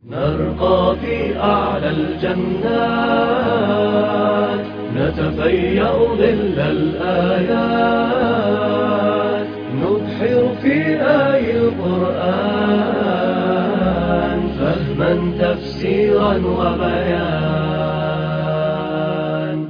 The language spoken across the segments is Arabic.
نرقى في أعلى الجنات، نتفيأ ظل الآيات، نبحر في آي القرآن فهما تفسيرا وبيان.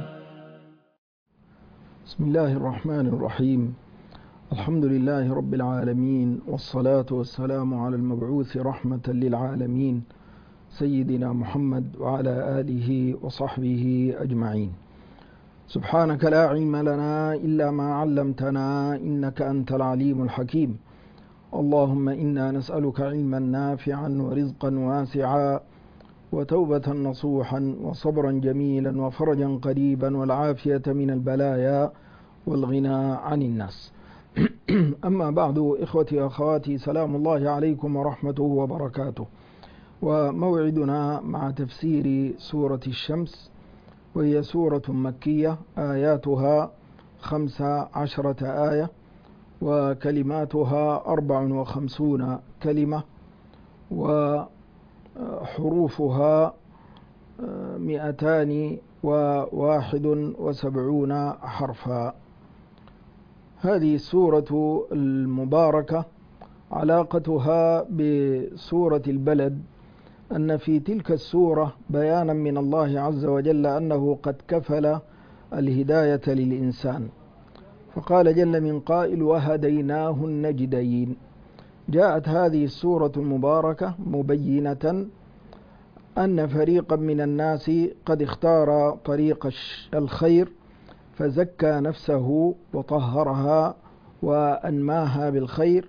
بسم الله الرحمن الرحيم. الحمد لله رب العالمين، والصلاة والسلام على المبعوث رحمة للعالمين سيدنا محمد وعلى آله وصحبه أجمعين. سبحانك لا علم لنا إلا ما علمتنا إنك أنت العليم الحكيم. اللهم إنا نسألك علما نافعا ورزقا واسعا وتوبة نصوحا وصبرا جميلا وفرجا قريبا والعافية من البلايا والغنى عن الناس. أما بعد، إخوتي وأخواتي، سلام الله عليكم ورحمته وبركاته. وموعدنا مع تفسير سورة الشمس، وهي سورة مكية آياتها 15 آية وكلماتها 54 كلمة وحروفها 271 حرفا. هذه السورة المباركة علاقتها بسورة البلد أن في تلك السورة بيانا من الله عز وجل أنه قد كفل الهداية للإنسان، فقال جل من قائل: وهديناه النجدين. جاءت هذه السورة المباركة مبينة أن فريقا من الناس قد اختار طريق الخير فزكى نفسه وطهرها وأنماها بالخير،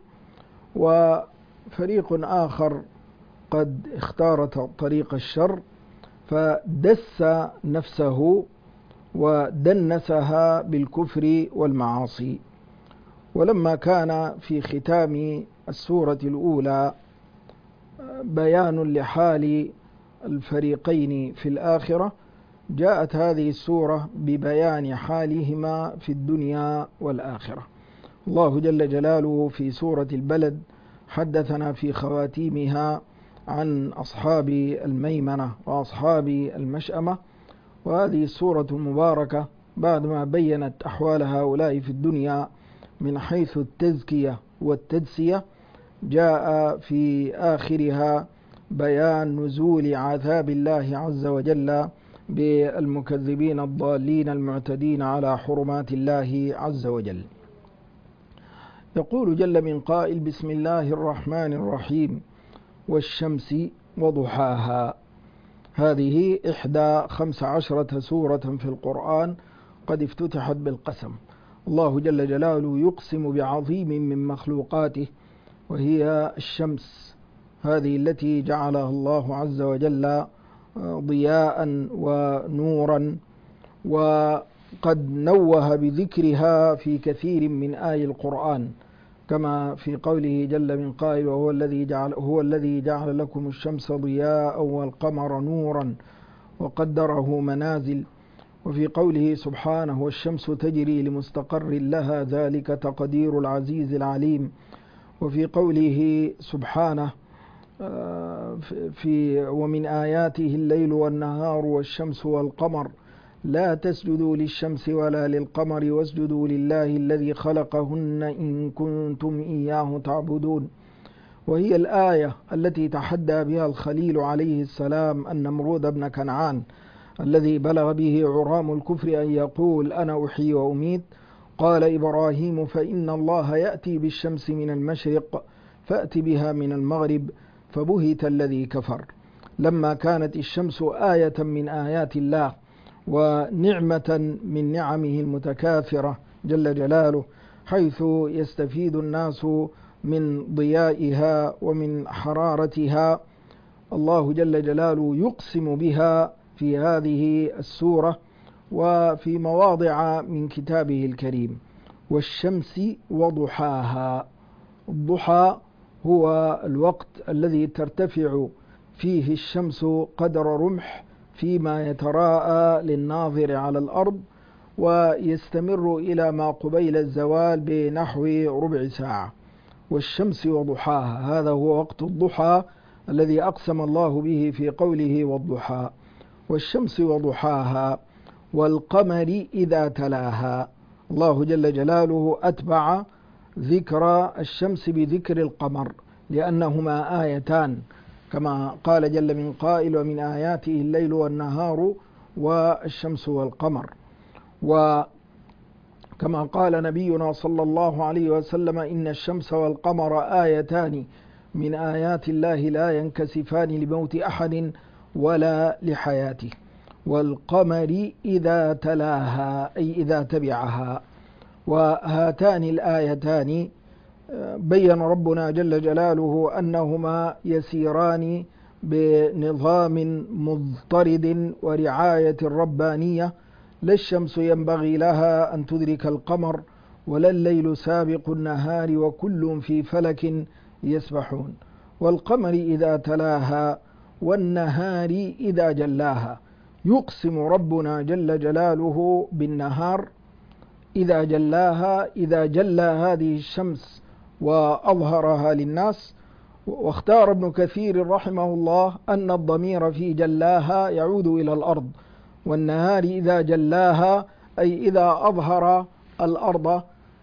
وفريق آخر قد اختار طريق الشر فدس نفسه ودنسها بالكفر والمعاصي. ولما كان في ختام السورة الأولى بيان لحال الفريقين في الآخرة، جاءت هذه السورة ببيان حالهما في الدنيا والآخرة. الله جل جلاله في سورة البلد حدثنا في خواتيمها عن أصحاب الميمنة وأصحاب المشأمة، وهذه السورة المباركة بعدما بيّنت أحوال هؤلاء في الدنيا من حيث التزكية والتدسية، جاء في آخرها بيان نزول عذاب الله عز وجل بالمكذبين الضالين المعتدين على حرمات الله عز وجل. يقول جل من قائل: بسم الله الرحمن الرحيم، والشمس وضحاها. هذه إحدى 15 سورة في القرآن قد افتتحت بالقسم. الله جل جلاله يقسم بعظيم من مخلوقاته، وهي الشمس، هذه التي جعلها الله عز وجل ضياء ونورا، وقد نوه بذكرها في كثير من آي القرآن، كما في قوله جل من قائل: وهو الذي جعل لكم الشمس ضياء والقمر نورا وقدره منازل. وفي قوله سبحانه: والشمس تجري لمستقر لها ذلك تقدير العزيز العليم. وفي قوله سبحانه: ومن آياته الليل والنهار والشمس والقمر لا تسجدوا للشمس ولا للقمر واسجدوا لله الذي خلقهن إن كنتم إياه تعبدون. وهي الآية التي تحدى بها الخليل عليه السلام النمرود بن كنعان الذي بلغ به عرام الكفر أن يقول: أنا أحيي وأميت. قال إبراهيم: فإن الله يأتي بالشمس من المشرق فأت بها من المغرب فبهت الذي كفر. لما كانت الشمس آية من آيات الله ونعمة من نعمه المتكاثرة جل جلاله، حيث يستفيد الناس من ضيائها ومن حرارتها، الله جل جلاله يقسم بها في هذه السورة وفي مواضع من كتابه الكريم. والشمس وضحاها. الضحى هو الوقت الذي ترتفع فيه الشمس قدر رمح فيما يتراءى للناظر على الأرض، ويستمر إلى ما قبيل الزوال بنحو ربع ساعة. والشمس وضحاها، هذا هو وقت الضحى الذي أقسم الله به في قوله والضحى والشمس وضحاها والقمر إذا تلاها. الله جل جلاله أتبع ذكر الشمس بذكر القمر لأنهما آيتان، كما قال جل من قائل ومن آياته الليل والنهار والشمس والقمر. وكما قال نبينا صلى الله عليه وسلم إن الشمس والقمر آيتان من آيات الله لا ينكسفان لموت أحد ولا لحياته. والقمر إذا تلاها أي إذا تبعها. وهاتان الآيتان بين ربنا جل جلاله أنهما يسيران بنظام مضطرد ورعاية ربانية، لا الشمس ينبغي لها أن تدرك القمر ولا الليل سابق النهار وكل في فلك يسبحون. والقمر إذا تلاها والنهار إذا جلاها. يقسم ربنا جل جلاله بالنهار إذا جلاها، إذا جلى هذه الشمس وأظهرها للناس. واختار ابن كثير رحمه الله أن الضمير في جلاها يعود إلى الأرض، والنهار إذا جلاها أي إذا أظهر الأرض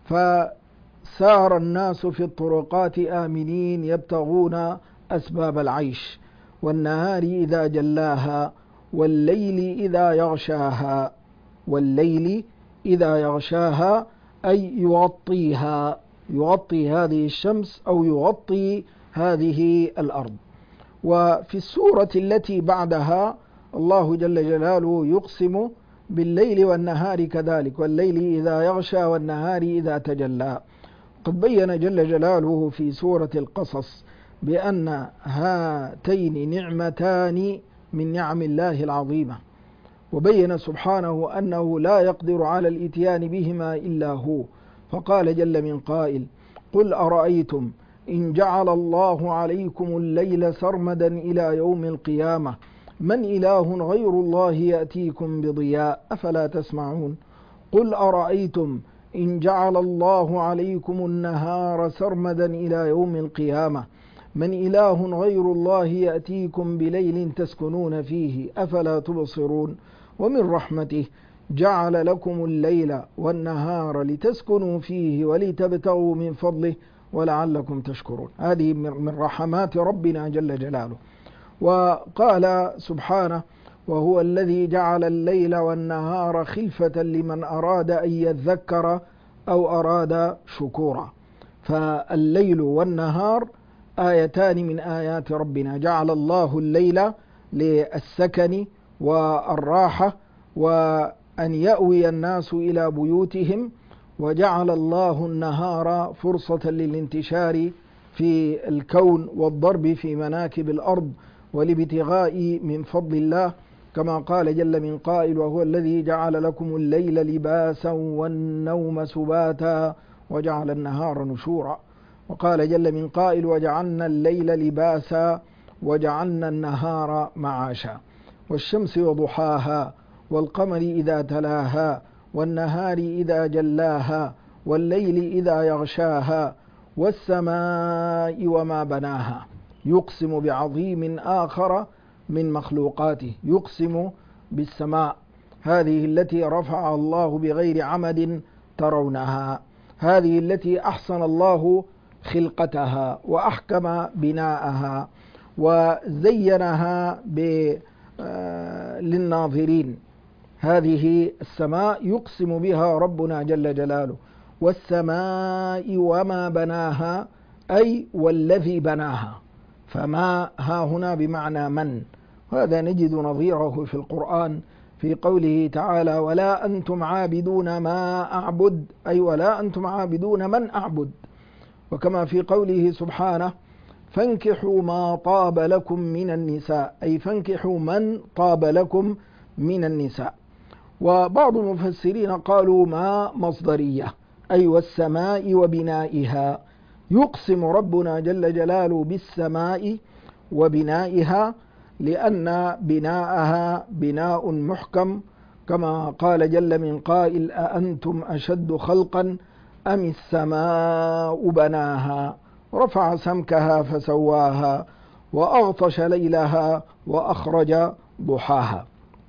فسار الناس في الطرقات آمنين يبتغون أسباب العيش. والنهار إذا جلاها والليل إذا يغشاها. والليل إذا يغشاها أي يغطيها، يغطي هذه الشمس أو يغطي هذه الأرض. وفي السورة التي بعدها الله جل جلاله يقسم بالليل والنهار كذلك، والليل إذا يغشى والنهار إذا تجلى. قد بين جل جلاله في سورة القصص بأن هاتين نعمتان من نعم الله العظيمة، وبين سبحانه أنه لا يقدر على الإتيان بهما إلا هو، فقال جل من قائل قل أرأيتم إن جعل الله عليكم الليل سرمدا إلى يوم القيامة من إله غير الله يأتيكم بضياء أفلا تسمعون. قل أرأيتم إن جعل الله عليكم النهار سرمدا إلى يوم القيامة من إله غير الله يأتيكم بليل تسكنون فيه أفلا تبصرون. ومن رحمته جعل لكم الليل والنهار لتسكنوا فيه ولتبتغوا من فضله ولعلكم تشكرون. هذه من رحمات ربنا جل جلاله. وقال سبحانه وهو الذي جعل الليل والنهار خلفة لمن أراد أن يذكر أو أراد شكورا. فالليل والنهار آيتان من آيات ربنا. جعل الله الليل للسكن والراحة وأن يأوي الناس إلى بيوتهم، وجعل الله النهار فرصة للانتشار في الكون والضرب في مناكب الأرض والابتغاء من فضل الله، كما قال جل من قائل وهو الذي جعل لكم الليل لباسا والنوم سباتا وجعل النهار نشورا. وقال جل من قائل وجعلنا الليل لباسا وجعلنا النهار معاشا. والشمس وضحاها والقمر إذا تلاها والنهار إذا جلاها والليل إذا يغشاها والسماء وما بناها. يقسم بعظيم آخر من مخلوقاته، يقسم بالسماء هذه التي رفعها الله بغير عمد ترونها، هذه التي أحسن الله خلقتها وأحكم بناءها وزينها للناظرين. هذه السماء يقسم بها ربنا جل جلاله. والسماء وما بناها أي والذي بناها. فما ها هنا بمعنى من، وهذا نجد نظيره في القرآن في قوله تعالى ولا أنتم عابدون ما أعبد، أي ولا أنتم عابدون من أعبد. وكما في قوله سبحانه فانكحوا ما طاب لكم من النساء، أي فانكحوا من طاب لكم من النساء. وبعض المفسرين قالوا ما مصدرية، أي والسماء وبنائها. يقسم ربنا جل جلاله بالسماء وبنائها لأن بناءها بناء محكم، كما قال جل من قائل أأنتم أشد خلقا أم السماء بناها رفع سمكها فسواها وأغطش ليلها وأخرج ضحاها.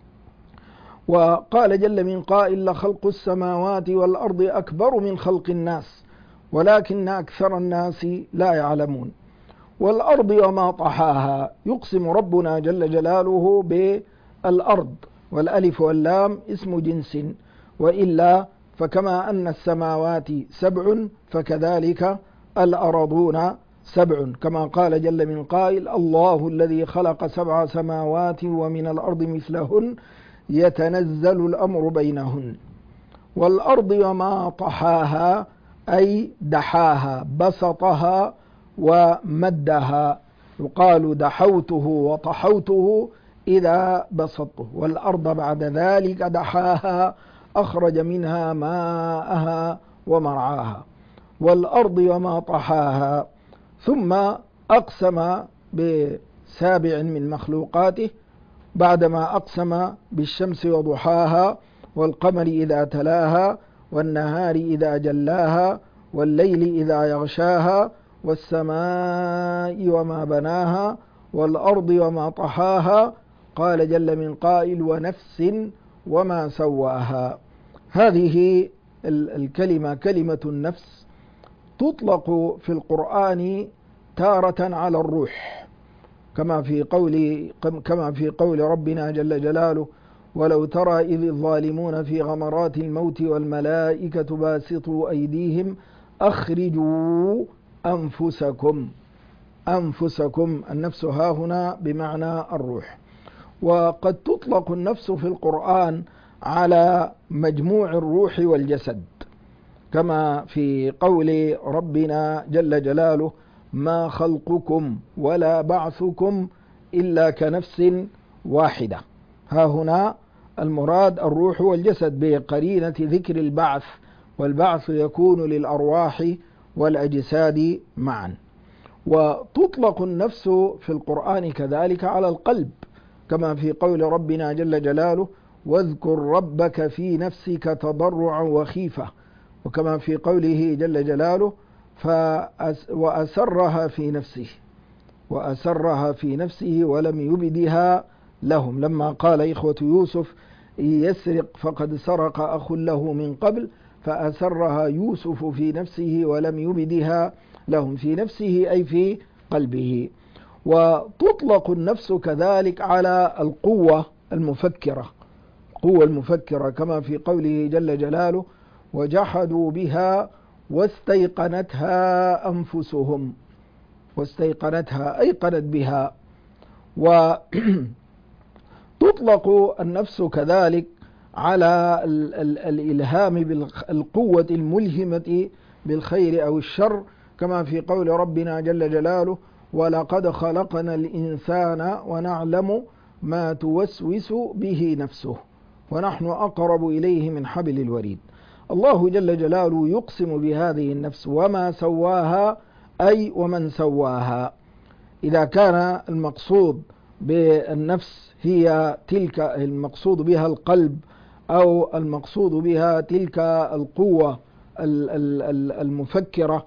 وقال جل من قائل لخلق السماوات والأرض أكبر من خلق الناس ولكن أكثر الناس لا يعلمون. والأرض وما طحاها، يقسم ربنا جل جلاله بالأرض، والألف واللام اسم جنس، وإلا فكما أن السماوات 7 فكذلك الأرضون 7، كما قال جل من قائل الله الذي خلق 7 سماوات ومن الأرض مثلهن يتنزل الأمر بينهن. والأرض وما طحاها أي دحاها، بسطها ومدها، يقال دحوته وطحوته إذا بسطته. والأرض بعد ذلك دحاها أخرج منها ماءها ومرعاها. والأرض وما طحاها، ثم أقسم بسابع من مخلوقاته بعدما أقسم بالشمس وضحاها والقمر إذا تلاها والنهار إذا جلاها والليل إذا يغشاها والسماء وما بناها والأرض وما طحاها. قال جل من قائل ونفس وما سواها. هذه الكلمة كلمة النفس تطلق في القرآن تارة على الروح، كما في قول ربنا جل جلاله ولو ترى إذ الظالمون في غمرات الموت والملائكة باسطوا أيديهم أخرجوا أنفسكم. أنفسكم، النفس هاهنا بمعنى الروح. وقد تطلق النفس في القرآن على مجموع الروح والجسد، كما في قول ربنا جل جلاله ما خلقكم ولا بعثكم إلا كنفس واحدة. ها هنا المراد الروح والجسد بقرينة ذكر البعث، والبعث يكون للأرواح والأجساد معا. وتطلق النفس في القرآن كذلك على القلب، كما في قول ربنا جل جلاله واذكر ربك في نفسك تضرعا وخيفة، وكما في قوله جل جلاله وأسرها في نفسه ولم يبدها لهم، لما قال إخوة يوسف إن يسرق فقد سرق أخ له من قبل فأسرها يوسف في نفسه ولم يبدها لهم، في نفسه أي في قلبه. وتطلق النفس كذلك على القوة المفكرة، قوة المفكرة، كما في قوله جل جلاله وجحدوا بها واستيقنتها أنفسهم. واستيقنتها أيقنت بها. وتطلق النفس كذلك على الإلهام بالقوة الملهمة بالخير أو الشر، كما في قول ربنا جل جلاله ولقد خلقنا الإنسان ونعلم ما توسوس به نفسه ونحن أقرب إليه من حبل الوريد. الله جل جلاله يقسم بهذه النفس وما سواها أي ومن سواها. إذا كان المقصود بالنفس هي تلك المقصود بها القلب أو المقصود بها تلك القوة المفكرة،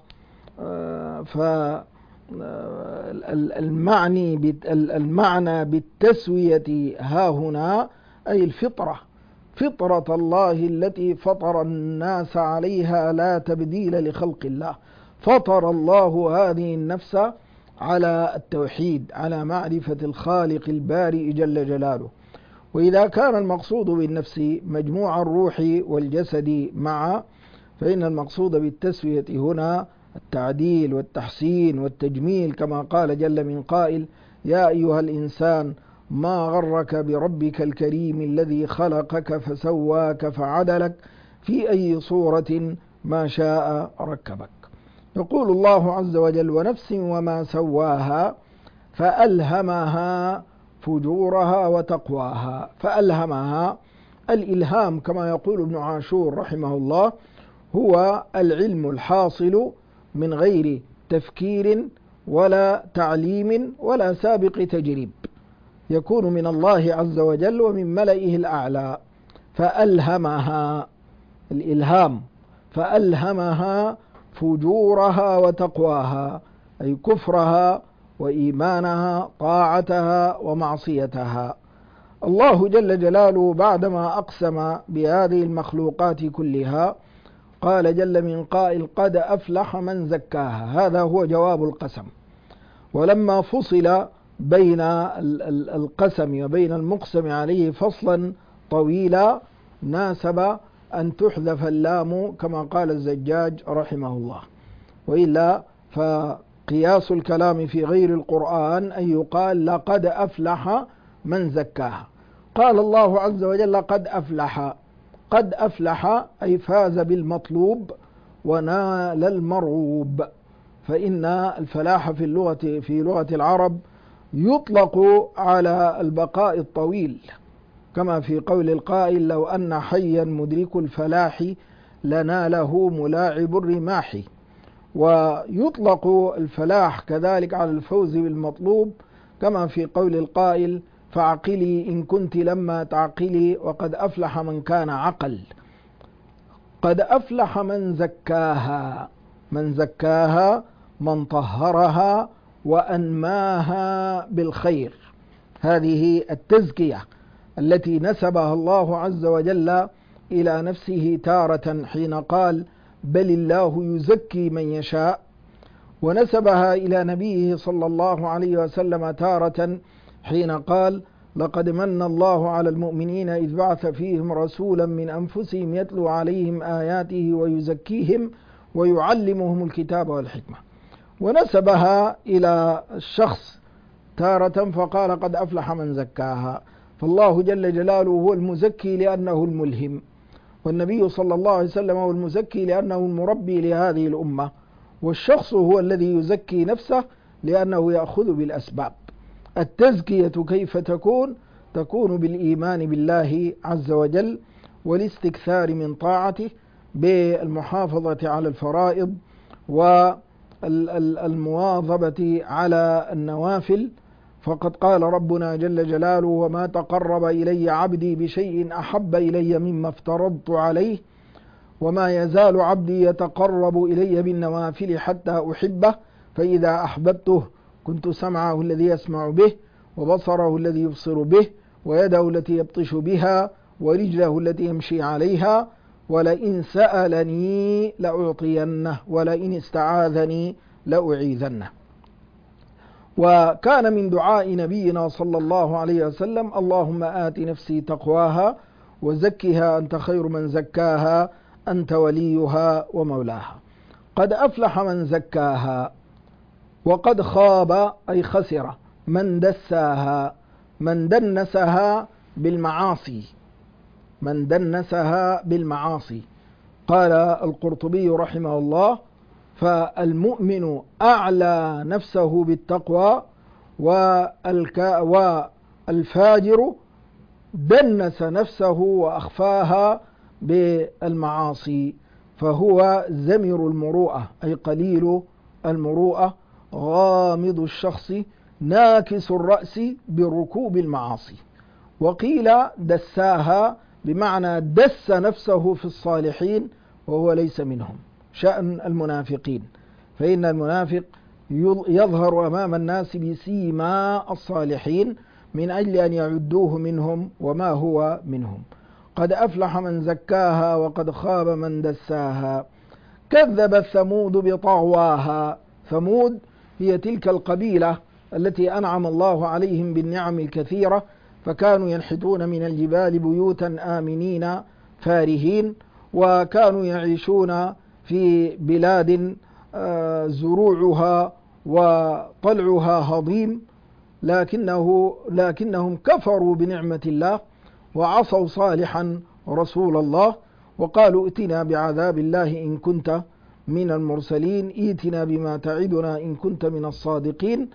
فالمعنى بالتسوية ها هنا أي الفطرة، فطرة الله التي فطر الناس عليها لا تبديل لخلق الله. فطر الله هذه النفس على التوحيد، على معرفة الخالق البارئ جل جلاله. وإذا كان المقصود بالنفس مجموع الروح والجسد معا، فإن المقصود بالتسوية هنا التعديل والتحسين والتجميل، كما قال جل من قائل يا أيها الإنسان ما غرك بربك الكريم الذي خلقك فسواك فعدلك في أي صورة ما شاء ركبك. يقول الله عز وجل ونفس وما سواها فألهمها فجورها وتقواها. فألهمها، الإلهام كما يقول ابن عاشور رحمه الله هو العلم الحاصل من غير تفكير ولا تعليم ولا سابق تجريب، يكون من الله عز وجل ومن ملئه الأعلى. فألهمها الإلهام، فألهمها فجورها وتقواها أي كفرها وإيمانها طاعتها ومعصيتها. الله جل جلاله بعدما أقسم بهذه المخلوقات كلها قال جل من قائل قد أفلح من زكاها، هذا هو جواب القسم. ولما فصل بين القسم وبين المقسم عليه فصلا طويلا ناسب أن تحذف اللام كما قال الزجاج رحمه الله، وإلا فقياس الكلام في غير القرآن أن يقال لقد أفلح من زكاها. قال الله عز وجل قد أفلح، قد أفلح أي فاز بالمطلوب ونال المرغوب. فإن الفلاح في لغة العرب يطلق على البقاء الطويل، كما في قول القائل لو أن حيا مدرك الفلاح لناله ملاعب الرماح. ويطلق الفلاح كذلك على الفوز بالمطلوب، كما في قول القائل فاعقلي إن كنت لما تعقلي وقد أفلح من كان عقل. قد أفلح من زكاها، من زكاها من طهرها وأنماها بالخير. هذه التزكية التي نسبها الله عز وجل إلى نفسه تارة حين قال بل الله يزكي من يشاء، ونسبها إلى نبيه صلى الله عليه وسلم تارة حين قال لقد من الله على المؤمنين إذ بعث فيهم رسولا من أنفسهم يتلو عليهم آياته ويزكيهم ويعلمهم الكتاب والحكمة. ونسبها إلى الشخص تارة فقال قد أفلح من زكاها. فالله جل جلاله هو المزكي لأنه الملهم، والنبي صلى الله عليه وسلم هو المزكي لأنه المربي لهذه الأمة، والشخص هو الذي يزكي نفسه لأنه يأخذ بالأسباب. التزكية كيف تكون؟ تكون بالإيمان بالله عز وجل والاستكثار من طاعته بالمحافظة على الفرائض والمواظبة على النوافل. فقد قال ربنا جل جلاله وما تقرب إلي عبدي بشيء أحب إلي مما افترضت عليه وما يزال عبدي يتقرب إلي بالنوافل حتى أحبه فإذا أحببته كنت سمعه الذي يسمع به وبصره الذي يبصر به ويده التي يبطش بها ورجله التي يمشي عليها ولئن سألني لأعطينه ولئن استعاذني لأعيذنه. وكان من دعاء نبينا صلى الله عليه وسلم اللهم آت نفسي تقواها وزكها أنت خير من زكاها أنت وليها ومولاها. قد أفلح من زكاها، وقد خاب أي خسر من دساها، من دنسها بالمعاصي، من دنسها بالمعاصي. قال القرطبي رحمه الله فالمؤمن أعلى نفسه بالتقوى والفاجر دنس نفسه وأخفاها بالمعاصي، فهو زمر المروءة أي قليل المروءة غامض الشخص ناكس الرأس بركوب المعاصي. وقيل دساها بمعنى دس نفسه في الصالحين وهو ليس منهم، شأن المنافقين، فإن المنافق يظهر أمام الناس بسيما الصالحين من أجل أن يعدوه منهم وما هو منهم. قد أفلح من زكاها وقد خاب من دساها. كذبت ثمود بطغواها. ثمود هي تلك القبيلة التي أنعم الله عليهم بالنعم الكثيرة، فكانوا ينحتون من الجبال بيوتا آمنين فارهين، وكانوا يعيشون في بلاد زروعها وطلعها هضيم، لكنهم كفروا بنعمة الله وعصوا صالحا رسول الله وقالوا ائتنا بعذاب الله إن كنت من المرسلين، ائتنا بما تعدنا إن كنت من الصادقين.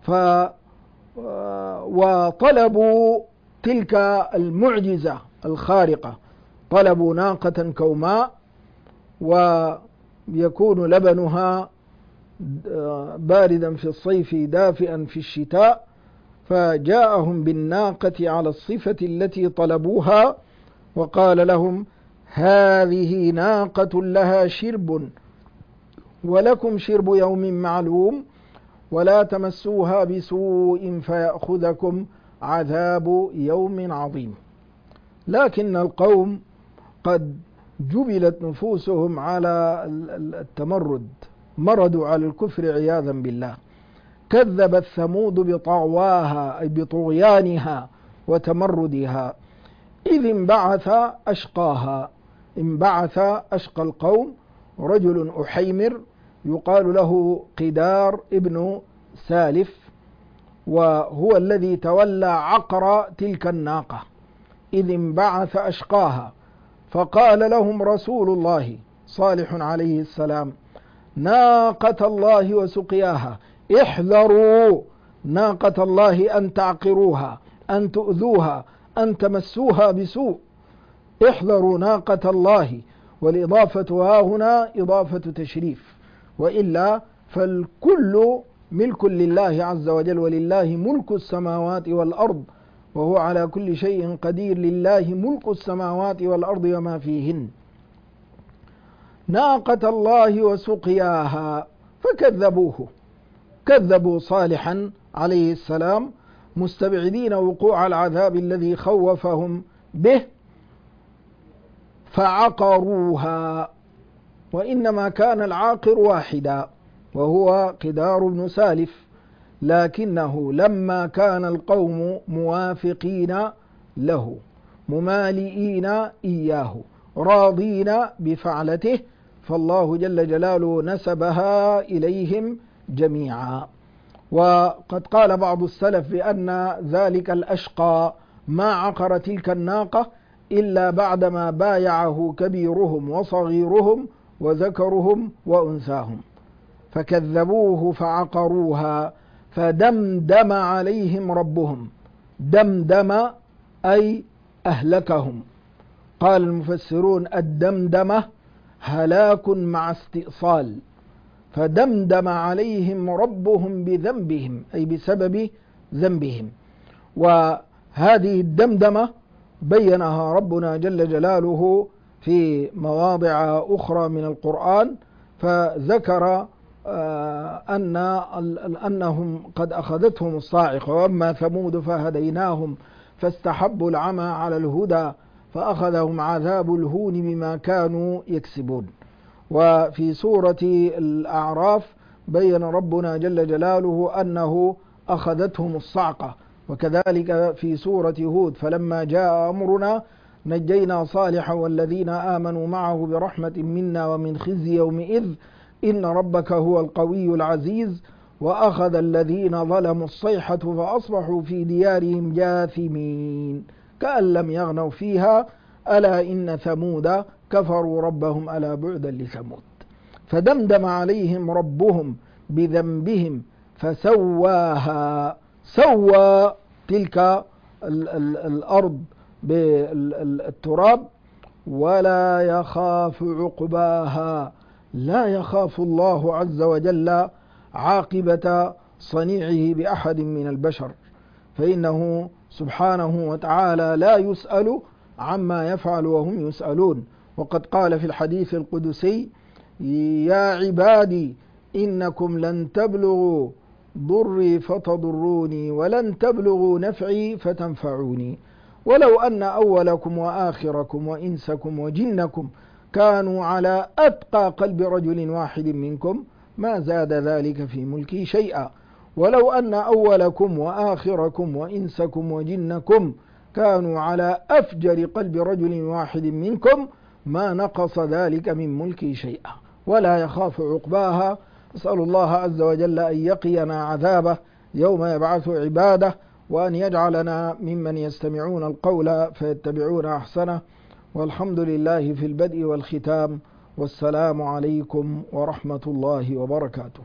وطلبوا تلك المعجزة الخارقة، طلبوا ناقة كوماء ويكون لبنها باردا في الصيف دافئا في الشتاء، فجاءهم بالناقة على الصفة التي طلبوها وقال لهم هذه ناقة لها شرب ولكم شرب يوم معلوم ولا تمسوها بسوء فيأخذكم عذاب يوم عظيم. لكن القوم قد جبلت نفوسهم على التمرد، مردوا على الكفر عياذا بالله. كذبت ثمود بطغواها أي بطغيانها وتمردها، إذ انبعث أشقاها. انبعث أشقى القوم رجل أحيمر يقال له قدار ابن سالف، وهو الذي تولى عقر تلك الناقة. إذ انبعث أشقاها فقال لهم رسول الله صالح عليه السلام: ناقة الله وسقياها، احذروا ناقة الله أن تعقروها، أن تؤذوها، أن تمسوها بسوء. احذروا ناقة الله، والإضافة ها هنا إضافة تشريف، وإلا فالكل ملك لله عز وجل، ولله ملك السماوات والأرض وهو على كل شيء قدير. لله ملك السماوات والأرض وما فيهن. ناقة الله وسقياها، فكذبوه، كذبوا صالحا عليه السلام مستبعدين وقوع العذاب الذي خوفهم به، فعقروها. وإنما كان العاقر واحدا وهو قدار بن سالف، لكنه لما كان القوم موافقين له ممالئين إياه راضين بفعلته، فالله جل جلاله نسبها إليهم جميعا. وقد قال بعض السلف بأن ذلك الأشقى ما عقر تلك الناقة إلا بعدما بايعه كبيرهم وصغيرهم وذكرهم وأنثاهم، فكذبوه فعقروها فدمدم عليهم ربهم. دمدم أي أهلكهم. قال المفسرون: الدمدمة هلاك مع استئصال، فدمدم عليهم ربهم بذنبهم أي بسبب ذنبهم. وهذه الدمدمة بينها ربنا جل جلاله في مواضع أخرى من القرآن، فذكر أنهم قد أخذتهم الصاعقة: وأما ثمود فهديناهم فاستحبوا العمى على الهدى فأخذهم عذاب الهون بما كانوا يكسبون. وفي سورة الأعراف بين ربنا جل جلاله أنه أخذتهم الصعقة. وكذلك في سورة هود: فلما جاء أمرنا نجينا صالحا والذين آمنوا معه برحمة منا ومن خزي يومئذ إن ربك هو القوي العزيز وأخذ الذين ظلموا الصيحة فأصبحوا في ديارهم جاثمين كأن لم يغنوا فيها ألا إن ثمود كفروا ربهم ألا بعدا لثمود. فدمدم عليهم ربهم بذنبهم فسواها. سوى تلك الأرض بالتراب ولا يخاف عقباها. لا يخاف الله عز وجل عاقبة صنيعه بأحد من البشر، فإنه سبحانه وتعالى لا يسأل عما يفعل وهم يسألون. وقد قال في الحديث القدسي: يا عبادي إنكم لن تبلغوا ضري فتضروني ولن تبلغوا نفعي فتنفعوني، ولو أن أولكم وآخركم وإنسكم وجنكم كانوا على أتقى قلب رجل واحد منكم ما زاد ذلك في ملكي شيئا، ولو أن أولكم وآخركم وإنسكم وجنكم كانوا على أفجر قلب رجل واحد منكم ما نقص ذلك من ملكي شيئا، ولا يخاف عقباها. أسأل الله عز وجل أن يقينا عذابه يوم يبعث عباده، وأن يجعلنا ممن يستمعون القول فيتبعون أحسنه. والحمد لله في البدء والختام، والسلام عليكم ورحمة الله وبركاته.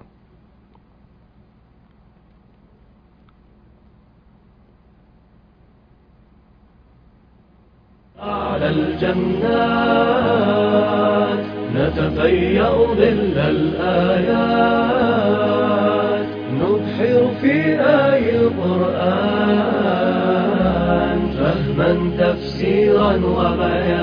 أعلى الجنات نتفيأ ظل الآيات، نبحر في آي القرآن فهما تفسيرا وبيانا.